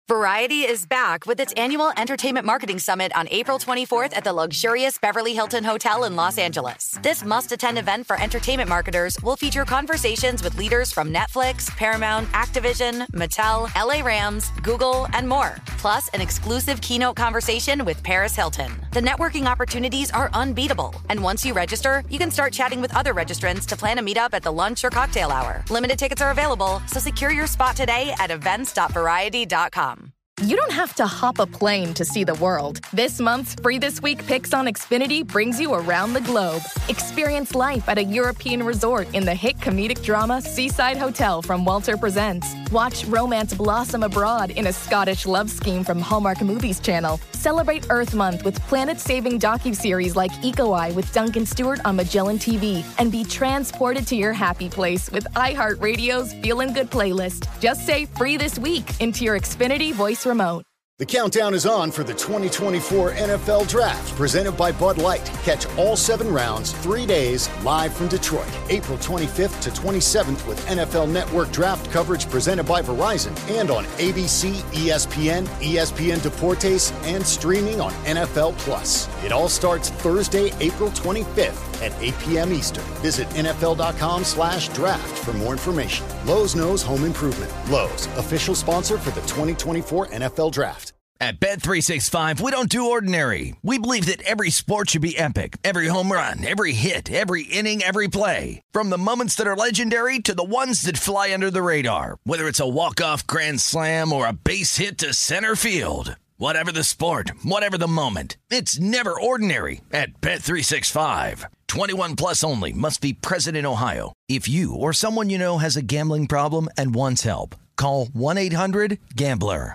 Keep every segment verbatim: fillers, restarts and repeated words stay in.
Variety is back with its annual Entertainment Marketing Summit on April twenty-fourth at the luxurious Beverly Hilton Hotel in Los Angeles. This must-attend event for entertainment marketers will feature conversations with leaders from Netflix, Paramount, Activision, Mattel, L A Rams, Google, and more. Plus, an exclusive keynote conversation with Paris Hilton. The networking opportunities are unbeatable. And once you register, you can start chatting with other registrants to plan a meetup at the lunch or cocktail hour. Limited tickets are available, so secure your spot today at events dot variety dot com. You don't have to hop a plane to see the world. This month's Free This Week Picks on Xfinity brings you around the globe. Experience life at a European resort in the hit comedic drama Seaside Hotel from Walter Presents. Watch romance blossom abroad in a Scottish love scheme from Hallmark Movies Channel. Celebrate Earth Month with planet-saving docuseries like Eco Eye with Duncan Stewart on Magellan T V. And be transported to your happy place with iHeartRadio's Feelin' Good playlist. Just say Free This Week into your Xfinity voice remote. The countdown is on for the twenty twenty-four N F L Draft, presented by Bud Light. Catch all seven rounds, three days, live from Detroit. April twenty-fifth to twenty-seventh with N F L Network draft coverage presented by Verizon and on A B C, E S P N, E S P N Deportes, and streaming on N F L Plus. It all starts Thursday, April twenty-fifth at eight p.m. Eastern. Visit nfl.com slash draft for more information. Lowe's knows home improvement. Lowe's, official sponsor for the twenty twenty-four N F L Draft. At Bet three sixty-five, we don't do ordinary. We believe that every sport should be epic. Every home run, every hit, every inning, every play. From the moments that are legendary to the ones that fly under the radar. Whether it's a walk-off grand slam or a base hit to center field. Whatever the sport, whatever the moment, it's never ordinary at Bet three sixty-five. twenty-one plus only. Must be present in Ohio. If you or someone you know has a gambling problem and wants help, call one eight hundred gambler.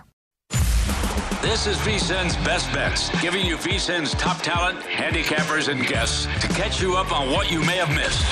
This is VSiN's Best Bets, giving you VSiN's top talent, handicappers, and guests to catch you up on what you may have missed.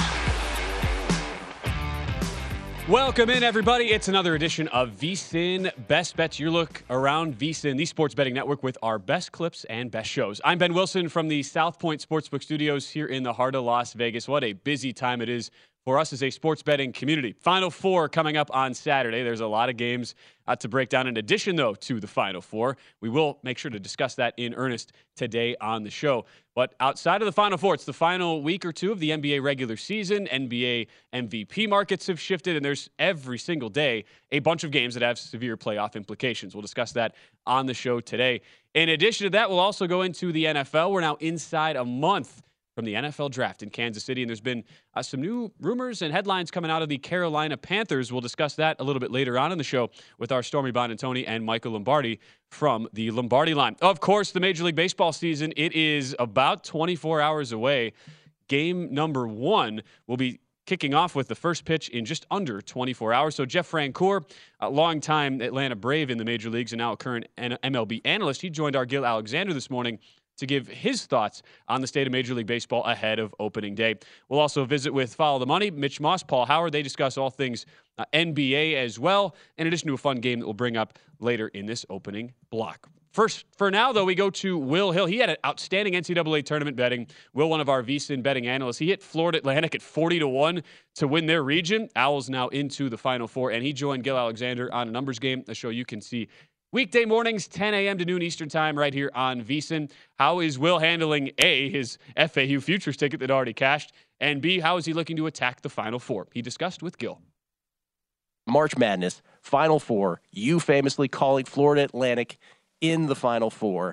Welcome in, everybody. It's another edition of VSiN Best Bets. Your look around VSiN, the sports betting network, with our best clips and best shows. I'm Ben Wilson from the South Point Sportsbook Studios here in the heart of Las Vegas. What a busy time it is for us as a sports betting community. Final Four coming up on Saturday. There's a lot of games uh, to break down. In addition, though, to the Final Four, we will make sure to discuss that in earnest today on the show. But outside of the Final Four, it's the final week or two of the N B A regular season. N B A M V P markets have shifted, and there's every single day a bunch of games that have severe playoff implications. We'll discuss that on the show today. In addition to that, we'll also go into the N F L. We're now inside a month from the N F L Draft in Kansas City, and there's been uh, some new rumors and headlines coming out of the Carolina Panthers. We'll discuss that a little bit later on in the show with our Stormy Bonantoni and Michael Lombardi from the Lombardi Line. Of course, the Major League Baseball season, it is about twenty-four hours away. Game number one will be kicking off with the first pitch in just under twenty-four hours. So Jeff Francoeur, a longtime Atlanta Brave in the major leagues and now a current M L B analyst, he joined our Gil Alexander this morning to give his thoughts on the state of Major League Baseball ahead of opening day. We'll also visit with Follow the Money, Mitch Moss, Paul Howard. They discuss all things uh, N B A as well, in addition to a fun game that we'll bring up later in this opening block. First, for now, though, we go to Will Hill. He had an outstanding N C double A tournament betting. Will, one of our VSiN betting analysts, he hit Florida Atlantic at forty to one to win their region. Owls now into the Final Four, and he joined Gil Alexander on a numbers game, a show you can see weekday mornings, ten a.m. to noon Eastern time, right here on VSiN. How is Will handling, A, his F A U futures ticket that already cashed, and B, how is he looking to attack the Final Four? He discussed with Gil. March Madness, Final Four, you famously calling Florida Atlantic in the Final Four.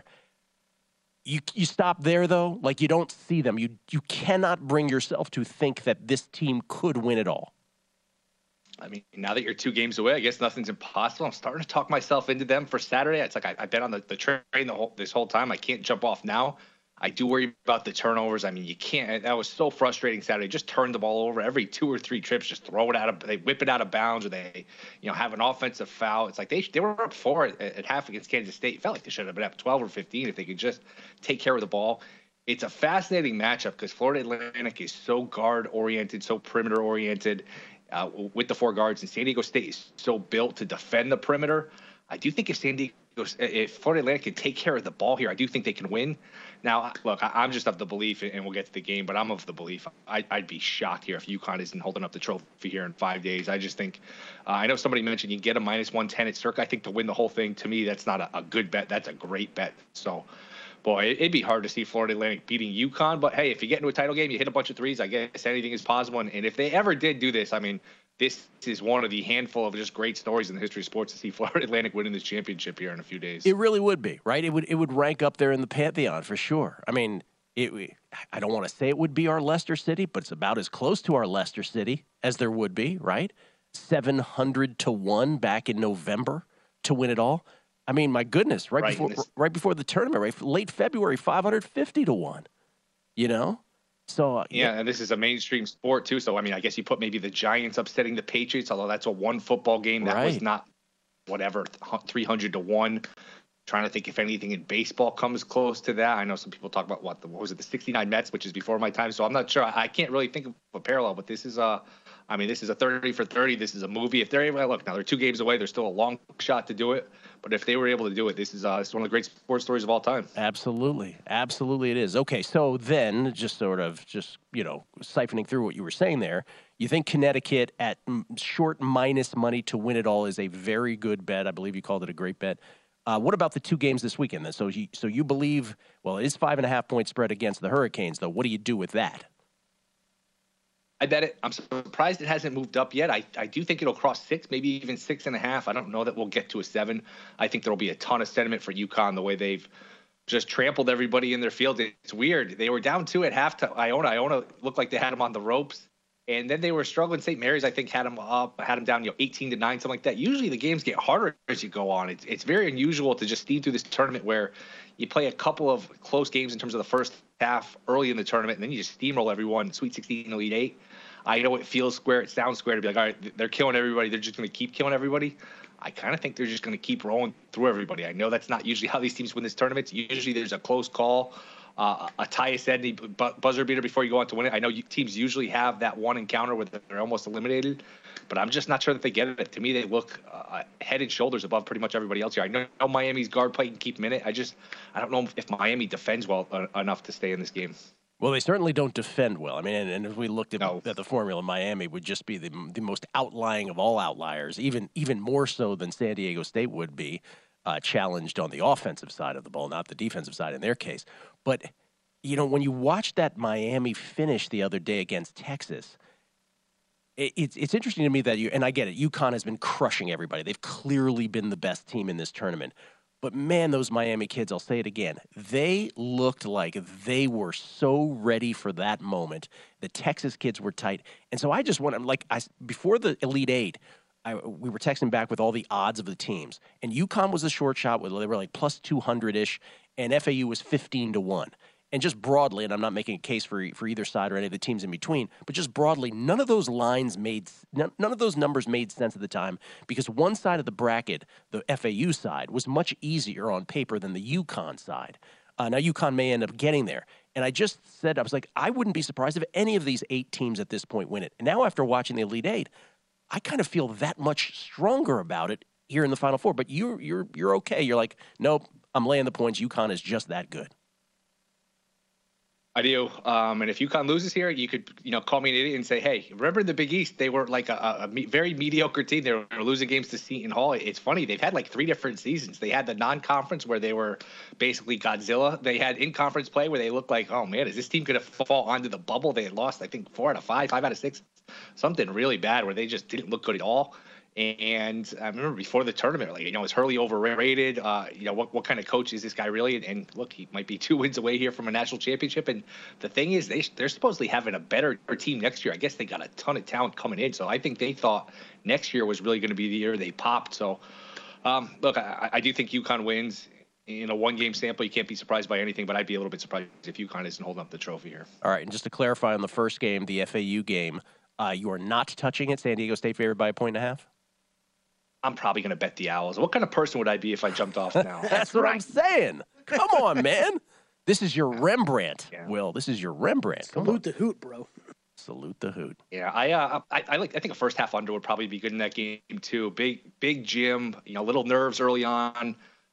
You you stop there, though? Like, you don't see them. You you cannot bring yourself to think that this team could win it all. I mean, now that you're two games away, I guess nothing's impossible. I'm starting to talk myself into them for Saturday. It's like I, I've been on the, the train the whole, this whole time. I can't jump off now. I do worry about the turnovers. I mean, you can't. That was so frustrating Saturday. Just turn the ball over every two or three trips. Just throw it out of. They whip it out of bounds, or they, you know, have an offensive foul. It's like they they were up four at, at half against Kansas State. It felt like they should have been up twelve or fifteen if they could just take care of the ball. It's a fascinating matchup because Florida Atlantic is so guard oriented, so perimeter oriented. Uh, with the four guards, and San Diego State is so built to defend the perimeter. I do think if San Diego if Florida Atlantic can take care of the ball here, I do think they can win. Now, look, I'm just of the belief, and we'll get to the game, but I'm of the belief I, I'd be shocked here if UConn isn't holding up the trophy here in five days. I just think, uh, I know somebody mentioned you can get a minus one ten at Circa. I think to win the whole thing, to me, that's not a, a good bet. That's a great bet. So, boy, it'd be hard to see Florida Atlantic beating UConn. But, hey, if you get into a title game, you hit a bunch of threes, I guess anything is possible. And, and if they ever did do this, I mean, this is one of the handful of just great stories in the history of sports to see Florida Atlantic winning this championship here in a few days. It really would be, right? It would it would rank up there in the pantheon for sure. I mean, it, I don't want to say it would be our Leicester City, but it's about as close to our Leicester City as there would be, right? seven hundred to one back in November to win it all. I mean, my goodness, right, right before this, right before the tournament, right? Late February, five hundred fifty to one, you know? So uh, yeah, yeah, and this is a mainstream sport too. So I mean, I guess you put maybe the Giants upsetting the Patriots, although that's a one football game. That right. was not whatever three hundred to one. Trying to think if anything in baseball comes close to that. I know some people talk about what the what was it the sixty-nine Mets, which is before my time. So I'm not sure. I, I can't really think of a parallel. But this is a, I mean, this is a thirty for thirty. This is a movie. If they're able, look now, they're two games away. There's still a long shot to do it. But if they were able to do it, this is uh, this is one of the great sports stories of all time. Absolutely, absolutely, it is. Okay, so then just sort of just you know siphoning through what you were saying there, you think Connecticut at short minus money to win it all is a very good bet. I believe you called it a great bet. Uh, what about the two games this weekend then? So you so you believe well, it is five and a half point spread against the Hurricanes though. What do you do with that? I bet it. I'm surprised it hasn't moved up yet. I, I do think it'll cross six, maybe even six and a half. I don't know that we'll get to a seven. I think there'll be a ton of sentiment for UConn the way they've just trampled everybody in their field. It's weird. They were down two at halftime. Iona, Iona looked like they had them on the ropes. And then they were struggling. Saint Mary's, I think, had them up, had them down, you know, eighteen to nine, something like that. Usually the games get harder as you go on. It's, it's very unusual to just steam through this tournament where you play a couple of close games in terms of the first half early in the tournament, and then you just steamroll everyone, Sweet sixteen, Elite Eight. I know it feels square, it sounds square to be like, all right, they're killing everybody. They're just going to keep killing everybody. I kind of think they're just going to keep rolling through everybody. I know that's not usually how these teams win this tournament. Usually there's a close call. Uh, a Tyus Edney buzzer beater before you go on to win it. I know you, teams usually have that one encounter where they're almost eliminated, but I'm just not sure that they get it. To me, they look uh, head and shoulders above pretty much everybody else here. I know, I know Miami's guard play can keep them in it. I just I don't know if Miami defends well uh, enough to stay in this game. Well, they certainly don't defend well. I mean, and, and if we looked at, no. at the formula, Miami would just be the the most outlying of all outliers, even even more so than San Diego State would be, uh, challenged on the offensive side of the ball, not the defensive side in their case. But, you know, when you watch that Miami finish the other day against Texas, it, it's it's interesting to me that you, and I get it, UConn has been crushing everybody. They've clearly been the best team in this tournament. But, man, those Miami kids, I'll say it again, they looked like they were so ready for that moment. The Texas kids were tight. And so I just want to, like, I, before the Elite Eight, I, we were texting back with all the odds of the teams. And UConn was a short shot. With, they were like plus two hundred-ish, and F A U was fifteen to one. And just broadly, and I'm not making a case for for either side or any of the teams in between, but just broadly, none of those lines made, none, none of those numbers made sense at the time because one side of the bracket, the F A U side, was much easier on paper than the UConn side. Uh, now, UConn may end up getting there. And I just said, I was like, I wouldn't be surprised if any of these eight teams at this point win it. And now after watching the Elite Eight, I kind of feel that much stronger about it here in the Final Four. But you're, you're, you're okay. You're like, nope, I'm laying the points. UConn is just that good. I do. Um, and if UConn loses here, you could, you know, call me an idiot and say, hey, remember in the Big East, they were like a, a me- very mediocre team. They were losing games to Seton Hall. It's funny. They've had like three different seasons. They had the non-conference where they were basically Godzilla. They had in-conference play where they looked like, oh, man, is this team going to fall onto the bubble? They had lost, I think, four out of five, five out of six, something really bad where they just didn't look good at all. And I remember before the tournament, like, you know, is Hurley overrated? Uh, you know, what what kind of coach is this guy really? And, and look, he might be two wins away here from a national championship. And the thing is, they, they're supposedly having a better team next year. I guess they got a ton of talent coming in. So I think they thought next year was really going to be the year they popped. So, um, look, I, I do think UConn wins. In a one-game sample, you can't be surprised by anything, but I'd be a little bit surprised if UConn isn't holding up the trophy here. All right, and just to clarify on the first game, the F A U game, uh, you are not touching it. San Diego State favored by a point and a half? I'm probably going to bet the Owls. What kind of person would I be if I jumped off now? That's, That's what right. I'm saying. Come on, man. This is your Rembrandt, yeah. Will. This is your Rembrandt. Come Salute on. the hoot, bro. Salute the hoot. Yeah, I, uh, I, I like. I think a first half under would probably be good in that game too. Big, big Jim. You know, little nerves early on.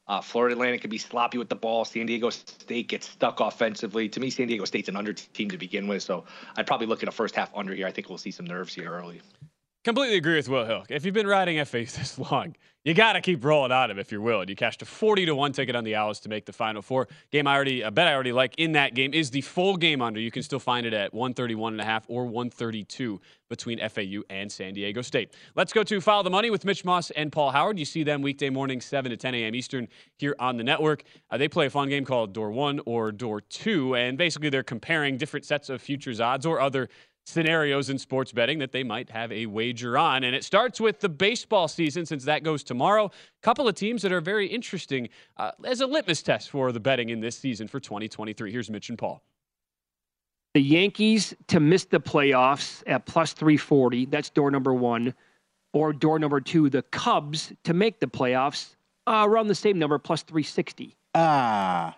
Uh, Florida Atlantic could be sloppy with the ball. San Diego State gets stuck offensively. To me, San Diego State's an under team to begin with, so I'd probably look at a first half under here. I think we'll see some nerves here early. Completely agree with Will Hill. If you've been riding F A's this long, you got to keep rolling on him if you're willing. You cashed a forty to one ticket on the Owls to make the Final Four. Game I already, a bet I already like in that game is the full game under. You can still find it at one thirty-one and a half or one thirty-two between F A U and San Diego State. Let's go to Follow the Money with Mitch Moss and Paul Howard. You see them weekday mornings, seven to ten a.m. Eastern here on the network. Uh, they play a fun game called Door one or Door two, and basically they're comparing different sets of futures odds or other scenarios in sports betting that they might have a wager on. And it starts with the baseball season, since that goes tomorrow. A couple of teams that are very interesting uh, as a litmus test for the betting in this season for twenty twenty-three. Here's Mitch and Paul. The Yankees to miss the playoffs at plus three forty. That's door number one. Or door number two, the Cubs to make the playoffs uh, around the same number, plus three sixty. Ah.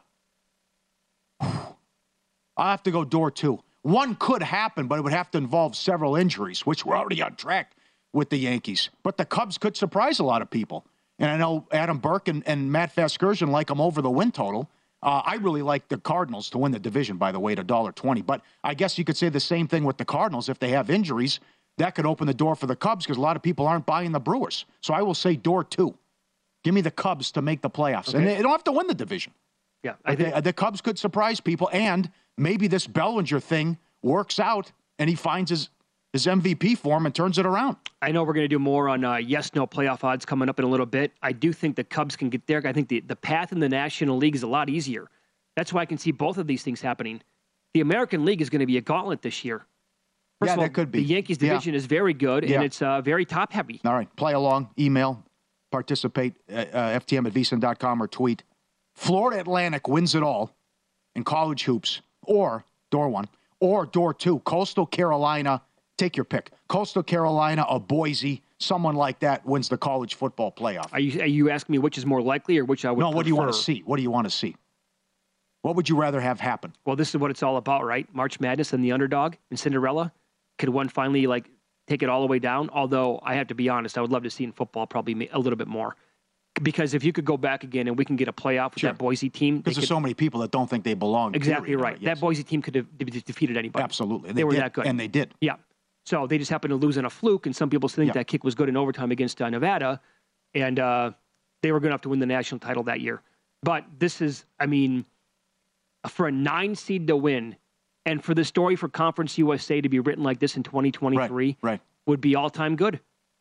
Uh, I'll have to go door two. One could happen, but it would have to involve several injuries, which we're already on track with the Yankees. But the Cubs could surprise a lot of people. And I know Adam Burke and, and Matt Vasgersian like them over the win total. Uh, I really like the Cardinals to win the division, by the way, at one dollar twenty. But I guess you could say the same thing with the Cardinals. If they have injuries, that could open the door for the Cubs because a lot of people aren't buying the Brewers. So I will say door two. Give me the Cubs to make the playoffs. Okay. And they don't have to win the division. Yeah, I think the, the Cubs could surprise people, and maybe this Bellinger thing works out, and he finds his, his M V P form and turns it around. I know we're going to do more on uh, yes-no playoff odds coming up in a little bit. I do think the Cubs can get there. I think the, the path in the National League is a lot easier. That's why I can see both of these things happening. The American League is going to be a gauntlet this year. First yeah, of all, that could be. The Yankees division yeah. is very good, and yeah. it's uh, very top-heavy. All right, play along, email, participate, uh, uh, F T M at V S I N dot com or tweet. Florida Atlantic wins it all in college hoops, or door one, or door two, Coastal Carolina, take your pick. Coastal Carolina or Boise, someone like that wins the college football playoff. Are you, are you asking me which is more likely or which I would No, what prefer? do you want to see? What do you want to see? What would you rather have happen? Well, this is what it's all about, right? March Madness and the underdog and Cinderella. Could one finally, like, take it all the way down? Although, I have to be honest, I would love to see in football probably a little bit more. Because if you could go back again and we can get a playoff with Sure. that Boise team. Because there's could, so many people that don't think they belong. Exactly period, right. yes. That Boise team could have de- defeated anybody. Absolutely. They, were did, that good. And they did. Yeah. So they just happened to lose on a fluke, and some people think Yeah. that kick was good in overtime against uh, Nevada, and uh, they were going to have to win the national title that year. But this is, I mean, for a nine seed to win, and for the story for Conference U S A to be written like this in twenty twenty-three Right, right. would be all-time good.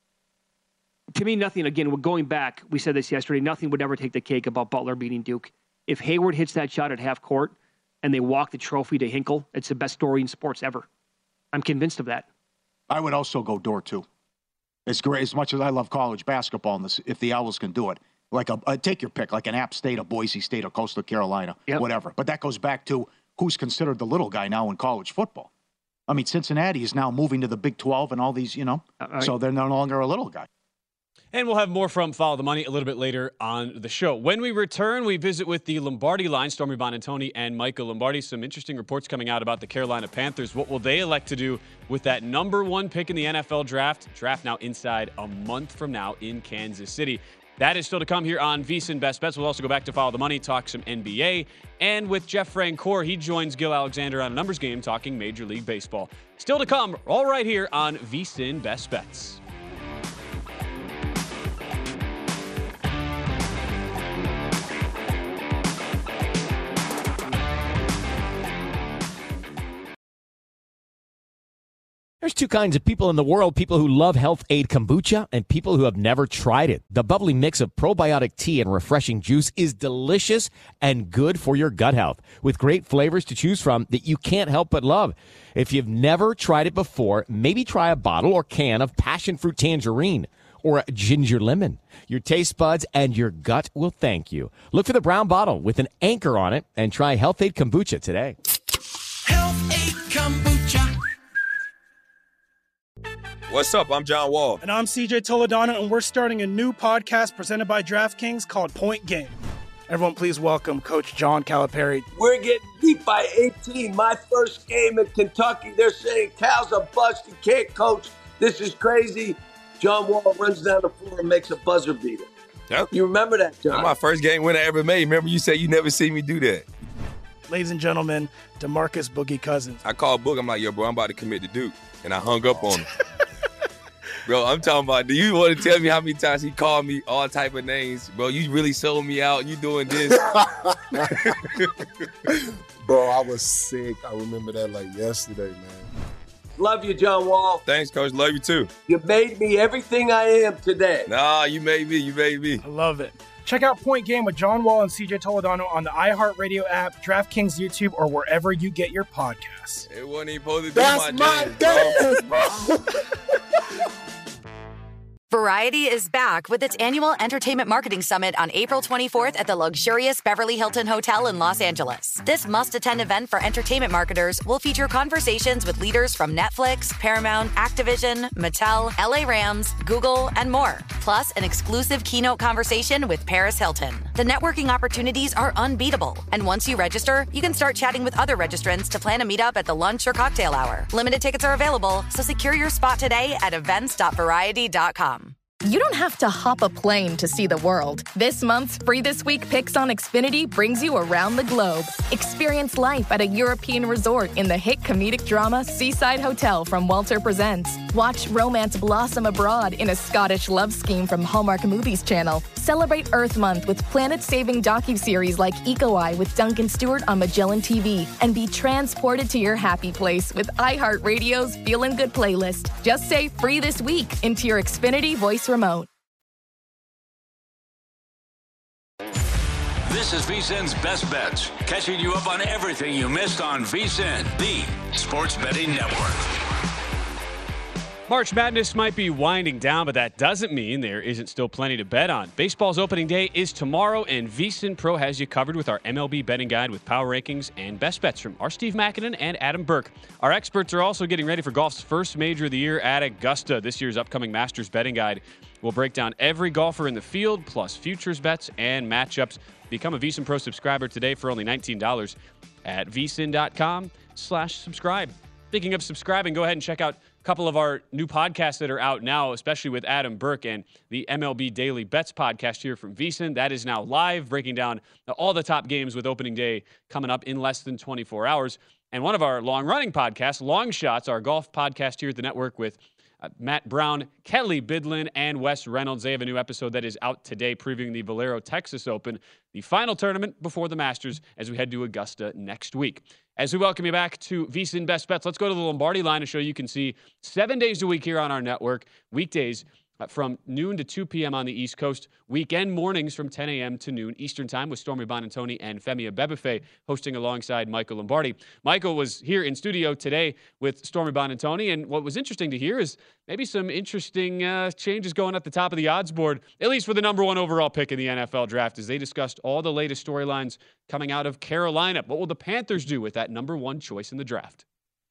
To me, nothing, again, we're going back, we said this yesterday, nothing would ever take the cake about Butler beating Duke. If Hayward hits that shot at half court and they walk the trophy to Hinkle, it's the best story in sports ever. I'm convinced of that. I would also go door two. It's great. As much as I love college basketball, and this, if the Owls can do it, like a, a take your pick, like an App State, a Boise State, or Coastal Carolina, Yep. whatever. But that goes back to who's considered the little guy now in college football. I mean, Cincinnati is now moving to the Big twelve and all these, you know, Uh, right. so they're no longer a little guy. And we'll have more from Follow the Money a little bit later on the show. When we return, we visit with the Lombardi line, Stormy Bonantoni and Michael Lombardi. Some interesting reports coming out about the Carolina Panthers. What will they elect to do with that number one pick in the N F L draft? Draft now inside a month from now in Kansas City. That is still to come here on VSiN Best Bets. We'll also go back to Follow the Money, talk some N B A. And with Jeff Francoeur, he joins Gil Alexander on a numbers game talking Major League Baseball. Still to come, all right here on VSiN Best Bets. There's two kinds of people in the world, people who love Health Aid Kombucha and people who have never tried it. The bubbly mix of probiotic tea and refreshing juice is delicious and good for your gut health, with great flavors to choose from that you can't help but love. If you've never tried it before, maybe try a bottle or can of passion fruit tangerine or a ginger lemon. Your taste buds and your gut will thank you. Look for the brown bottle with an anchor on it and try Health Aid Kombucha today. Health Aid Kombucha. What's up? I'm John Wall. And I'm C J Toledano, and we're starting a new podcast presented by DraftKings called Point Game. Everyone, please welcome Coach John Calipari. We're getting beat by eighteen. My first game in Kentucky, they're saying Cal's a bust. He can't coach. This is crazy. John Wall runs down the floor and makes a buzzer beater. Yep. You remember that, John? That's my first game win I ever made. Remember you said you never seen me do that. Ladies and gentlemen, DeMarcus Boogie Cousins. I called Boog. I'm like, yo, bro, I'm about to commit to Duke. And I hung up on him. Bro, I'm talking about, do you want to tell me how many times he called me all type of names? Bro, you really sold me out. You doing this. Bro, I was sick. I remember that like yesterday, man. Love you, John Wall. Thanks, Coach. Love you, too. You made me everything I am today. Nah, you made me. You made me. I love it. Check out Point Game with John Wall and C J Toledano on the iHeartRadio app, DraftKings YouTube, or wherever you get your podcasts. It wasn't even supposed to be That's my, my game, game, bro. Variety is back with its annual Entertainment Marketing Summit on April twenty-fourth at the luxurious Beverly Hilton Hotel in Los Angeles. This must-attend event for entertainment marketers will feature conversations with leaders from Netflix, Paramount, Activision, Mattel, L A Rams, Google, and more. Plus, an exclusive keynote conversation with Paris Hilton. The networking opportunities are unbeatable. And once you register, you can start chatting with other registrants to plan a meetup at the lunch or cocktail hour. Limited tickets are available, so secure your spot today at events dot variety dot com. You don't have to hop a plane to see the world. This month's Free This Week Picks on Xfinity brings you around the globe. Experience life at a European resort in the hit comedic drama Seaside Hotel from Walter Presents. Watch romance blossom abroad in a Scottish love scheme from Hallmark Movies Channel. Celebrate Earth Month with planet-saving docuseries like Eco Eye with Duncan Stewart on Magellan T V. And be transported to your happy place with iHeartRadio's Feelin' Good playlist. Just say Free This Week into your Xfinity voice remote. This is VSiN's Best Bets, catching you up on everything you missed on VSiN, the Sports Betting Network. March Madness might be winding down, but that doesn't mean there isn't still plenty to bet on. Baseball's opening day is tomorrow, and VSiN Pro has you covered with our M L B betting guide with power rankings and best bets from our Steve Makinen and Adam Burke. Our experts are also getting ready for golf's first major of the year at Augusta. This year's upcoming Masters betting guide will break down every golfer in the field, plus futures bets and matchups. Become a VSiN Pro subscriber today for only nineteen dollars at vsin.com slash subscribe. Speaking of subscribing, go ahead and check out a couple of our new podcasts that are out now, especially with Adam Burke and the M L B Daily Bets podcast here from VSiN. That is now live, breaking down all the top games with opening day coming up in less than twenty-four hours. And one of our long-running podcasts, Long Shots, our golf podcast here at the network with uh, Matt Brown, Kelly Bidlin, and Wes Reynolds. They have a new episode that is out today previewing the Valero Texas Open, the final tournament before the Masters, as we head to Augusta next week. As we welcome you back to VSiN Best Bets, let's go to the Lombardi line to show you can see seven days a week here on our network, weekdays uh, from noon to two p.m. on the East Coast, weekend mornings from ten a.m. to noon Eastern Time with Stormy Bonantoni and Femi Abebefe hosting alongside Michael Lombardi. Michael was here in studio today with Stormy Bonantoni, and what was interesting to hear is maybe some interesting uh, changes going at the top of the odds board, at least for the number one overall pick in the N F L draft, as they discussed all the latest storylines coming out of Carolina. What will the Panthers do with that number one choice in the draft?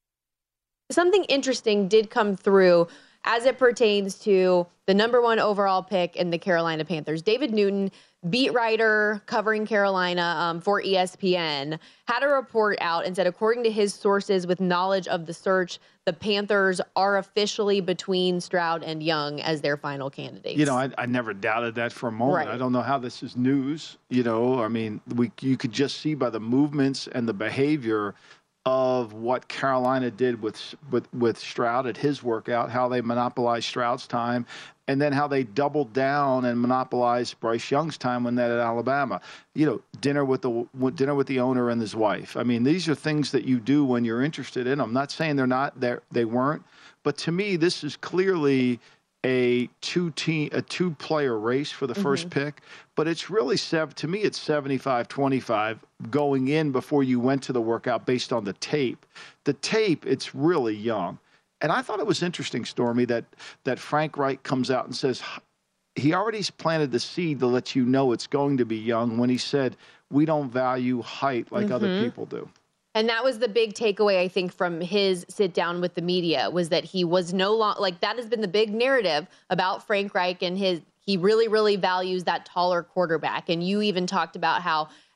Something interesting did come through as it pertains to the number one overall pick in the Carolina Panthers. David Newton, beat writer covering Carolina um, for E S P N, had a report out and said, according to his sources with knowledge of the search, the Panthers are officially between Stroud and Young as their final candidates. You know, I, I never doubted that for a moment. Right. I don't know how this is news. You know, I mean, we you could just see by the movements and the behavior of what Carolina did with with with Stroud at his workout, how they monopolized Stroud's time, and then how they doubled down and monopolized Bryce Young's time when that at Alabama. You know, dinner with the dinner with the owner and his wife. I mean, these are things that you do when you're interested in them. I'm not saying they're not there, they weren't, but to me, this is clearly a two team, a two player race for the first mm-hmm. pick, but it's really seven, to me, it's seventy-five twenty-five going in before you went to the workout based on the tape. The tape, it's really Young. And I thought it was interesting, Stormy, that, that Frank Reich comes out and says he already planted the seed to let you know it's going to be Young when he said, we don't value height like mm-hmm. other people do. And that was the big takeaway, I think, from his sit down with the media, was that he was no longer, like, that has been the big narrative about Frank Reich and his, he really, really values that taller quarterback. And you even talked about how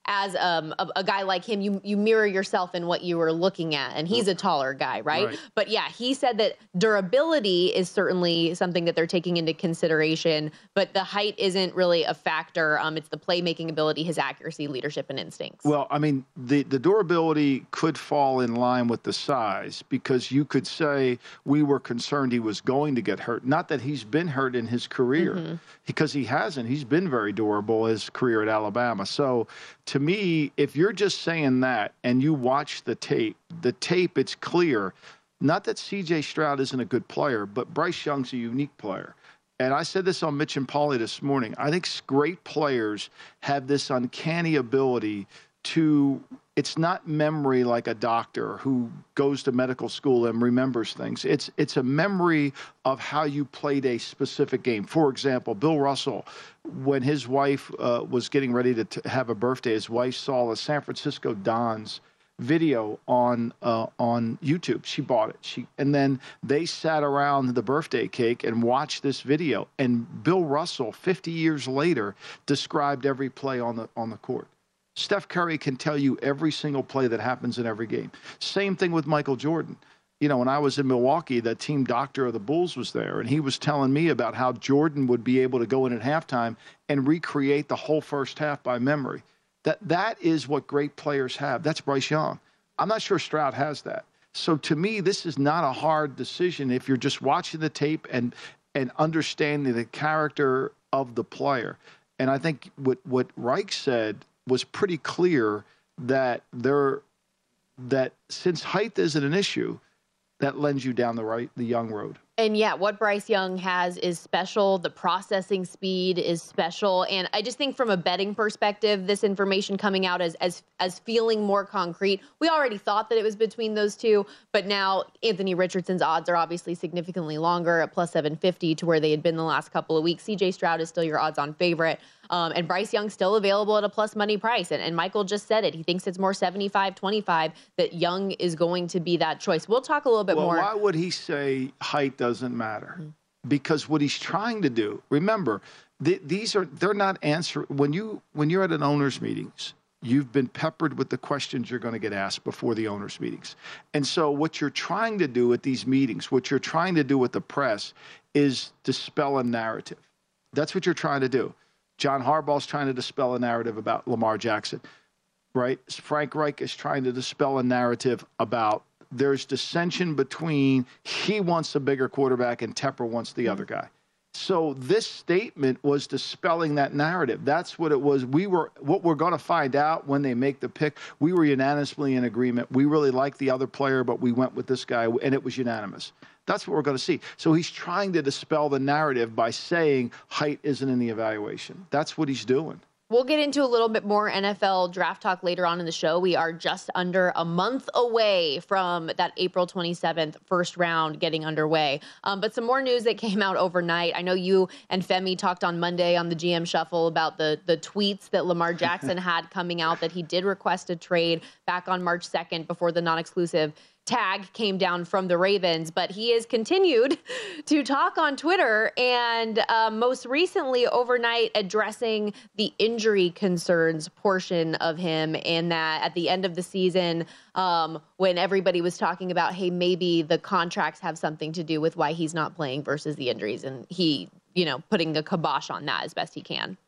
as um, a, a guy like him, you you mirror yourself in what you were looking at, and he's a taller guy, right? right? But yeah, he said that durability is certainly something that they're taking into consideration, but the height isn't really a factor. Um, it's the playmaking ability, his accuracy, leadership, and instincts. Well, I mean, the, the durability could fall in line with the size, because you could say we were concerned he was going to get hurt. Not that he's been hurt in his career, mm-hmm. because he hasn't. He's been very durable his career at Alabama. So to me, if you're just saying that and you watch the tape, the tape, it's clear. Not that C J Stroud isn't a good player, but Bryce Young's a unique player. And I said this on Mitch and Paulie this morning. I think great players have this uncanny ability to, it's not memory like a doctor who goes to medical school and remembers things. It's it's a memory of how you played a specific game. For example, Bill Russell, when his wife uh, was getting ready to t- have a birthday, his wife saw a San Francisco Dons video on uh, on YouTube. She bought it. She and then they sat around the birthday cake and watched this video. And Bill Russell, fifty years later, described every play on the on the court. Steph Curry can tell you every single play that happens in every game. Same thing with Michael Jordan. You know, when I was in Milwaukee, the team doctor of the Bulls was there, and he was telling me about how Jordan would be able to go in at halftime and recreate the whole first half by memory. That that is what great players have. That's Bryce Young. I'm not sure Stroud has that. So to me, this is not a hard decision if you're just watching the tape and and understanding the character of the player. And I think what what Reich said was pretty clear that there that since height isn't an issue, that lends you down the right the Young road. And yeah, what Bryce Young has is special. The processing speed is special. And I just think from a betting perspective, this information coming out as as as feeling more concrete. We already thought that it was between those two, but now Anthony Richardson's odds are obviously significantly longer at plus seven fifty to where they had been the last couple of weeks. C J Stroud is still your odds-on favorite. Um, and Bryce Young's still available at a plus money price. And, and Michael just said it. He thinks it's more seventy-five twenty-five, that Young is going to be that choice. We'll talk a little bit well, more. Why would he say height doesn't matter? Mm-hmm. Because what he's trying to do, remember, th- these are, they're not answer. When, you, when you're at an owner's meetings, you've been peppered with the questions you're going to get asked before the owners' meetings. And so what you're trying to do at these meetings, what you're trying to do with the press is dispel a narrative. That's what you're trying to do. John Harbaugh's trying to dispel a narrative about Lamar Jackson, right? Frank Reich is trying to dispel a narrative about there's dissension between he wants a bigger quarterback and Tepper wants the other guy. So this statement was dispelling that narrative. That's what it was. We were what we're going to find out when they make the pick. We were unanimously in agreement. We really liked the other player, but we went with this guy, and it was unanimous. That's what we're going to see. So he's trying to dispel the narrative by saying height isn't in the evaluation. That's what he's doing. We'll get into a little bit more N F L draft talk later on in the show. We are just under a month away from that April twenty-seventh first round getting underway. Um, but some more news that came out overnight. I know you and Femi talked on Monday on the G M Shuffle about the, the tweets that Lamar Jackson had coming out that he did request a trade back on March second before the non-exclusive tag came down from the Ravens, but he has continued to talk on Twitter and uh, most recently overnight addressing the injury concerns portion of him, and that at the end of the season, um, when everybody was talking about, hey, maybe the contracts have something to do with why he's not playing versus the injuries, and he, you know, putting a kibosh on that as best he can.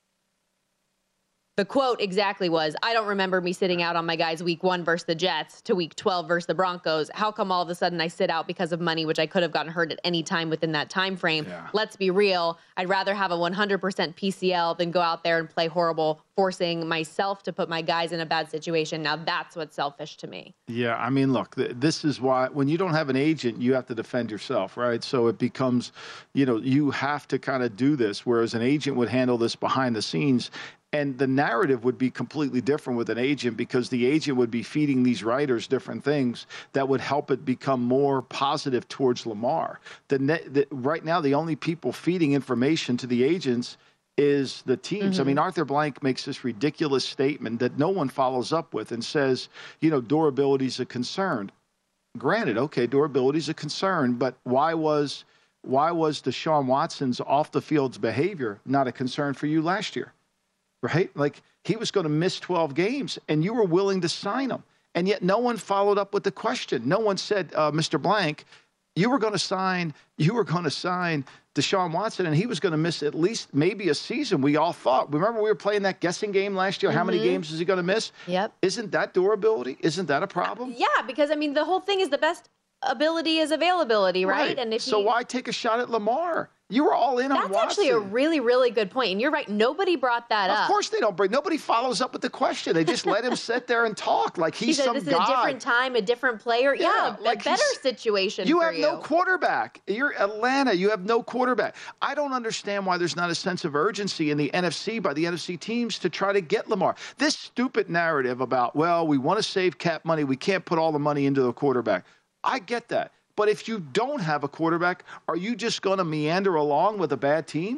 The quote exactly was, I don't remember me sitting out on my guys week one versus the Jets to week twelve versus the Broncos. How come all of a sudden I sit out because of money, which I could have gotten hurt at any time within that time frame? Yeah. Let's be real. I'd rather have a one hundred percent P C L than go out there and play horrible, forcing myself to put my guys in a bad situation. Now that's what's selfish to me. Yeah, I mean, look, th- this is why when you don't have an agent, you have to defend yourself, right? So it becomes, you know, you have to kind of do this, whereas an agent would handle this behind the scenes. And the narrative would be completely different with an agent, because the agent would be feeding these writers different things that would help it become more positive towards Lamar. The, net, the right now, the only people feeding information to the agents is the teams. Mm-hmm. I mean, Arthur Blank makes this ridiculous statement that no one follows up with and says, you know, durability is a concern. Granted, okay, durability is a concern, but why was why was Deshaun Watson's off the field's behavior not a concern for you last year? right? Like he was going to miss twelve games, and you were willing to sign him. And yet no one followed up with the question. No one said, uh, Mister Blank, you were going to sign, you were going to sign Deshaun Watson, and he was going to miss at least maybe a season. We all thought. Remember we were playing that guessing game last year? Mm-hmm. How many games is he going to miss? Yep. Isn't that durability? Isn't that a problem? Yeah, because, I mean, the whole thing is the best ability is availability, right? right. And if So he... why take a shot at Lamar? You were all in on That's Watson. actually a really, really good point. And you're right. Nobody brought that of up. Of course they don't bring. Nobody follows up with the question. They just let him sit there and talk like he's he said, some this guy. is a different time, a different player. Yeah, yeah like a better situation You for have you. no quarterback. You're Atlanta. You have no quarterback. I don't understand why there's not a sense of urgency in the N F C by the N F C teams to try to get Lamar. This stupid narrative about, well, we want to save cap money. We can't put all the money into the quarterback. I get that. But if you don't have a quarterback, are you just going to meander along with a bad team?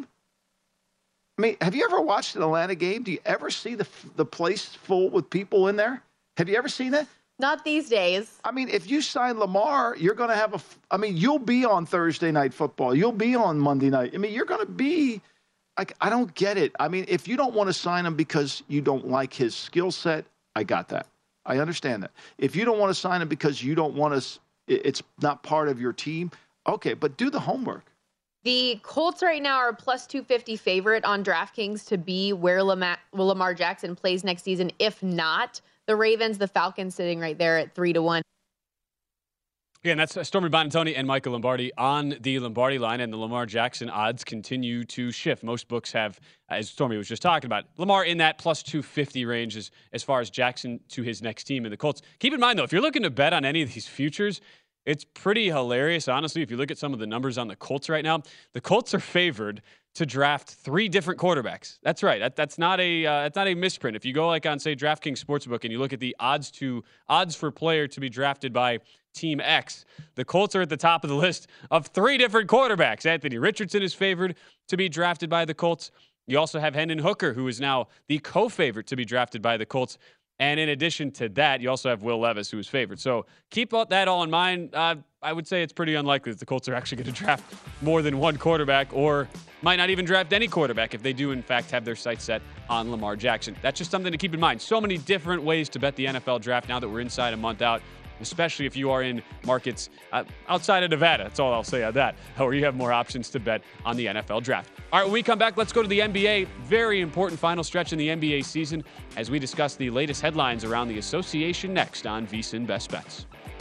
I mean, have you ever watched an Atlanta game? Do you ever see the the place full with people in there? Have you ever seen that? Not these days. I mean, if you sign Lamar, you're going to have a – I mean, you'll be on Thursday Night Football. You'll be on Monday night. I mean, you're going to be – like, I don't get it. I mean, if you don't want to sign him because you don't like his skill set, I got that. I understand that. If you don't want to sign him because you don't want to – it's not part of your team. Okay, but do the homework. The Colts right now are a plus two fifty favorite on DraftKings to be where Lamar, Lamar Jackson plays next season. If not, the Ravens, the Falcons sitting right there at three to one. Again, that's Stormy Bonantoni and Michael Lombardi on the Lombardi line, and the Lamar Jackson odds continue to shift. Most books have, as Stormy was just talking about, Lamar in that plus two fifty range as, as far as Jackson to his next team in the Colts. Keep in mind, though, if you're looking to bet on any of these futures, it's pretty hilarious, honestly. If you look at some of the numbers on the Colts right now, the Colts are favored to draft three different quarterbacks. That's right. That, that's not a uh, that's not a misprint. If you go like on, say, DraftKings Sportsbook and you look at the odds to odds for player to be drafted by Team X, the Colts are at the top of the list of three different quarterbacks. Anthony Richardson is favored to be drafted by the Colts. You also have Hendon Hooker, who is now the co-favorite to be drafted by the Colts. And in addition to that, you also have Will Levis, who is favored. So keep that all in mind. Uh, I would say it's pretty unlikely that the Colts are actually going to draft more than one quarterback, or might not even draft any quarterback if they do, in fact, have their sights set on Lamar Jackson. That's just something to keep in mind. So many different ways to bet the N F L draft now that we're inside a month out, especially if you are in markets uh, outside of Nevada. That's all I'll say on that, where you have more options to bet on the N F L draft. All right, when we come back, let's go to the N B A. Very important final stretch in the N B A season as we discuss the latest headlines around the association next on VSiN Best Bets.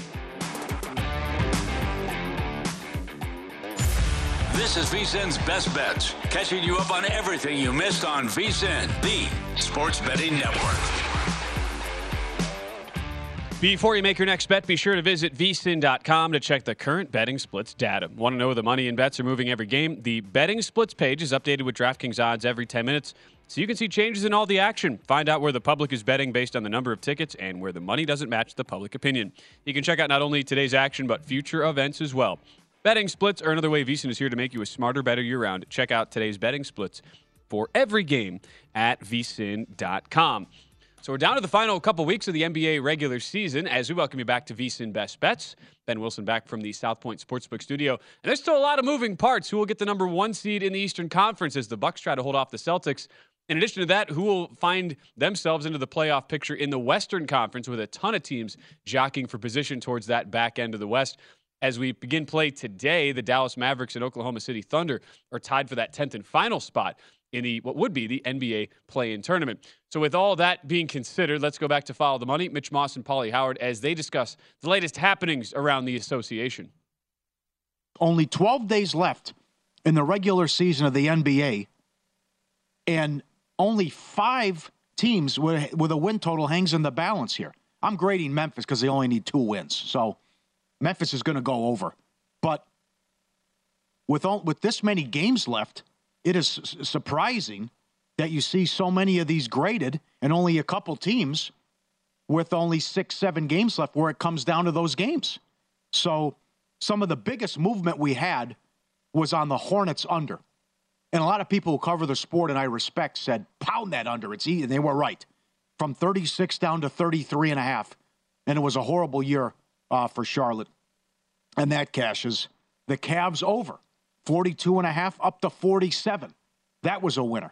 This is VSiN's Best Bets, catching you up on everything you missed on VSiN, the sports betting network. Before you make your next bet, be sure to visit V S I N dot com to check the current betting splits data. Want to know where the money and bets are moving every game? The betting splits page is updated with DraftKings odds every ten minutes, so you can see changes in all the action. Find out where the public is betting based on the number of tickets and where the money doesn't match the public opinion. You can check out not only today's action, but future events as well. Betting splits are another way VSiN is here to make you a smarter, better year-round. Check out today's betting splits for every game at V S I N dot com. So we're down to the final couple weeks of the N B A regular season as we welcome you back to VSiN Best Bets. Ben Wilson back from the South Point Sportsbook studio. And there's still a lot of moving parts. Who will get the number one seed in the Eastern Conference as the Bucks try to hold off the Celtics? In addition to that, who will find themselves into the playoff picture in the Western Conference with a ton of teams jockeying for position towards that back end of the West? As we begin play today, the Dallas Mavericks and Oklahoma City Thunder are tied for that tenth and final spot in the what would be the N B A play-in tournament. So with all that being considered, let's go back to Follow the Money. Mitch Moss and Paulie Howard as they discuss the latest happenings around the association. Only twelve days left in the regular season of the N B A, and only five teams with, with a win total hangs in the balance here. I'm grading Memphis because they only need two wins, so Memphis is going to go over. But with all, with this many games left, it is su- surprising that you see so many of these graded and only a couple teams with only six, seven games left where it comes down to those games. So some of the biggest movement we had was on the Hornets under. And a lot of people who cover the sport and I respect said, pound that under. It's easy. And they were right. From thirty-six down to thirty-three and a half. And it was a horrible year uh, for Charlotte. And that cashes. The Cavs over. forty-two and a half up to forty-seven. That was a winner.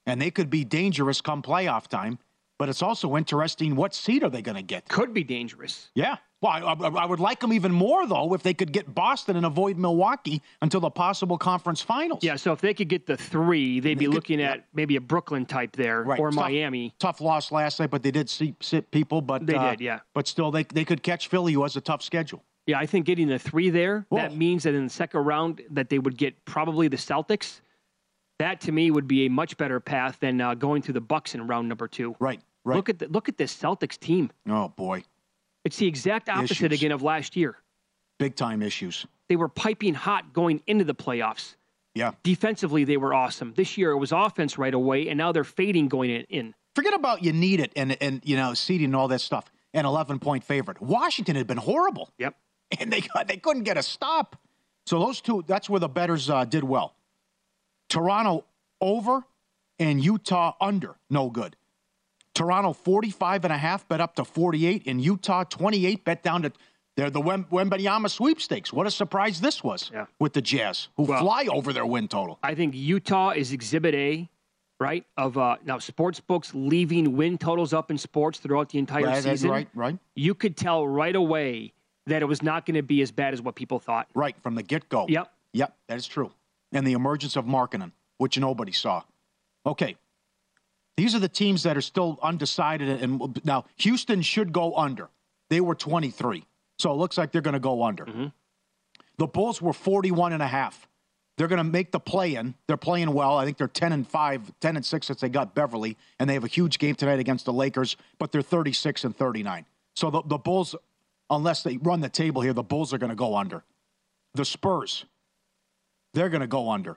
and they could be dangerous come playoff time. But it's also interesting, what seed are they going to get? Could be dangerous. Yeah. Well, I, I, I would like them even more, though, if they could get Boston and avoid Milwaukee until the possible conference finals. Yeah, so if they could get the three, they'd be They could- looking at yeah. maybe a Brooklyn type there Right. or Tough- Miami. Tough loss last night, but they did see, sit people. But They uh, did, yeah. But still, they they could catch Philly, who has a tough schedule. Yeah, I think getting the three there, Whoa. that means that in the second round that they would get probably the Celtics. That, to me, would be a much better path than uh, going through the Bucks in round number two. Right, right. Look at the, look at this Celtics team. Oh, boy. It's the exact opposite Issues. again of last year. Big-time issues. They were piping hot going into the playoffs. Yeah. Defensively, they were awesome. This year, it was offense right away, and now they're fading going in. in. Forget about you need it and, and you know, seeding and all that stuff. An eleven-point favorite. Washington had been horrible. Yep. And they they couldn't get a stop. So those two, that's where the bettors uh, did well. Toronto over and Utah under, no good. Toronto forty-five and a half bet up to forty-eight, and Utah twenty-eight bet down to they're the Wem- Wembanyama sweepstakes. What a surprise this was Yeah. with the Jazz, who Well, fly over their win total. I think Utah is Exhibit A, right? Of uh, now sports books leaving win totals up in sports throughout the entire Right, that's season. right, right. You could tell right away that it was not going to be as bad as what people thought. Right, from the get-go. Yep. Yep, that is true. And the emergence of Markkanen, which nobody saw. Okay. These are the teams that are still undecided. And now, Houston should go under. They were twenty-three. So it looks like they're going to go under. Mm-hmm. The Bulls were forty-one and a half. They're going to make the play-in. They're playing well. I think they're ten and five, ten and six since they got Beverly. And they have a huge game tonight against the Lakers, but they're thirty-six and thirty-nine. So the, the Bulls, unless they run the table here, the Bulls are going to go under. The Spurs, they're going to go under.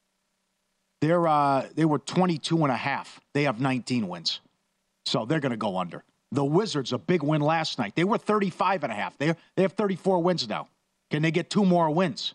They're uh, they were twenty-two and a half. They have nineteen wins. So they're going to go under. The Wizards, a big win last night. They were thirty-five and a half. They they have thirty-four wins now. Can they get two more wins?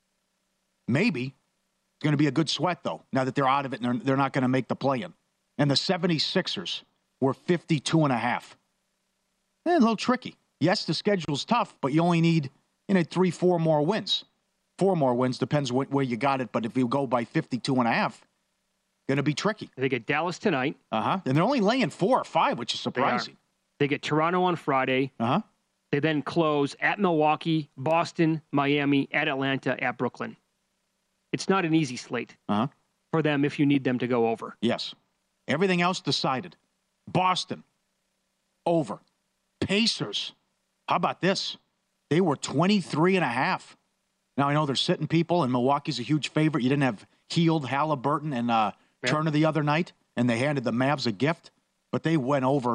Maybe. It's going to be a good sweat, though, now that they're out of it and they're, they're not going to make the play-in. And the seventy-sixers were fifty-two and a half. Eh, a little tricky. Yes, the schedule's tough, but you only need you know, three, four more wins. Four more wins, depends wh- where you got it. But if you go by fifty-two and a half, going to be tricky. They get Dallas tonight. Uh-huh. And they're only laying four or five, which is surprising. They get Toronto on Friday. Uh-huh. They then close at Milwaukee, Boston, Miami, at Atlanta, at Brooklyn. It's not an easy slate uh-huh. for them if you need them to go over. Yes. Everything else decided. Boston, over. Pacers, how about this? They were twenty-three and a half. Now, I know they're sitting people, and Milwaukee's a huge favorite. You didn't have Heald, Halliburton, and uh, Yeah. Turner the other night, and they handed the Mavs a gift, but they went over,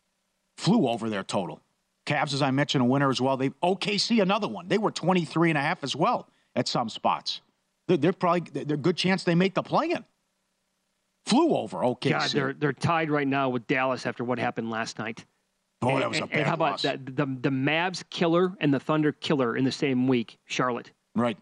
flew over their total. Cavs, as I mentioned, a winner as well. They O K C, another one. They were twenty-three and a half as well at some spots. They're, they're probably, they're a good chance they make the play-in. Flew over O K C. God, they're they're tied right now with Dallas after what happened last night. Oh, and, that was a and- bad and how about loss. that? The the Mavs killer and the Thunder killer in the same week. Charlotte. Right.